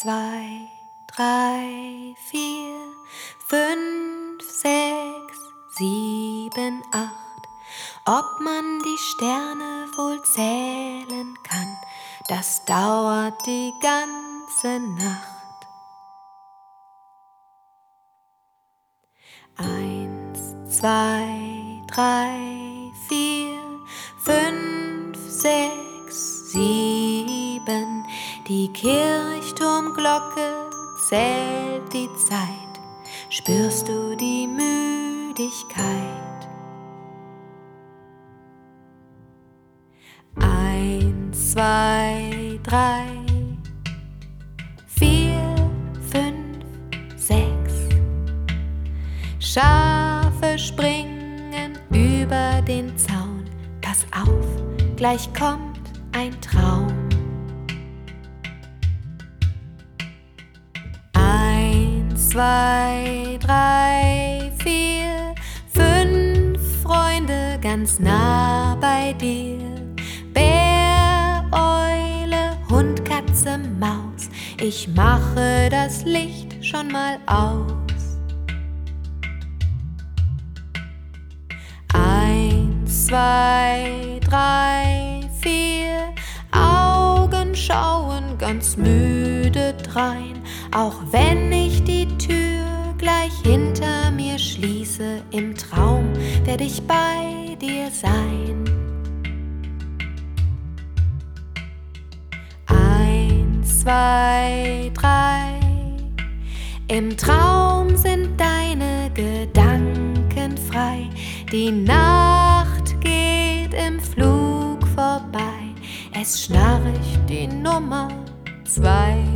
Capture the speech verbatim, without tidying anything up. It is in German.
zwei, drei, vier, fünf, sechs, sieben, acht. Ob man die Sterne wohl zählen kann, das dauert die ganze Nacht. Eins, zwei, drei, vier, fünf, sechs, sieben. Die Kirchturmglocke zählt die Zeit. Spürst du die Müdigkeit? Eins, zwei, drei, vier, fünf, sechs. Schafe springen über den Zaun. Pass auf, gleich kommt ein Traum. Eins, zwei, drei, vier, fünf Freunde ganz nah bei dir. Bär, Eule, Hund, Katze, Maus. Ich mache das Licht schon mal aus. Eins, zwei, drei, vier. Augen schauen ganz müde drein. Auch wenn ich die Tür gleich hinter mir schließe, im Traum werd ich bei dir sein. Eins, zwei, drei. Im Traum sind deine Gedanken frei. Die Nacht geht im Flug vorbei. Es schnarcht die Nummer zwei.